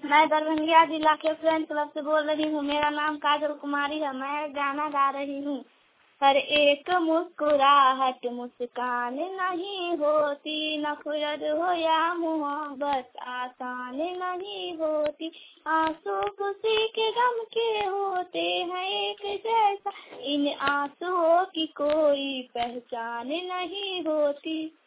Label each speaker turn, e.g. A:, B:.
A: मैं दरभंगा जिला के फ्रेंड क्लब से बोल रही हूँ। मेरा नाम काजल कुमारी है। मैं गाना गा रही हूँ। हर एक मुस्कुराहट मुस्कान नहीं होती, नफरत हो या मोहब्बत आसान नहीं होती। आंसू खुशी के गम के होते हैं एक जैसा, इन आंसुओं की कोई पहचान नहीं होती।